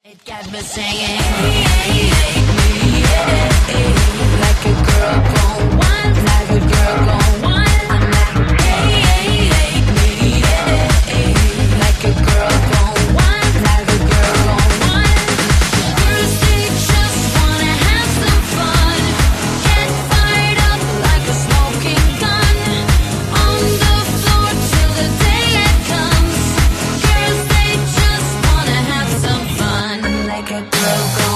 It got me singing, like a girl gone wild, like a girl gone wild. I'm like a girl gone wild, like a girl gone wild. Girls, they just wanna have some fun, get fired up like a smoking gun, on the floor till the day it comes. Girls, they just wanna have some fun, like a girl gone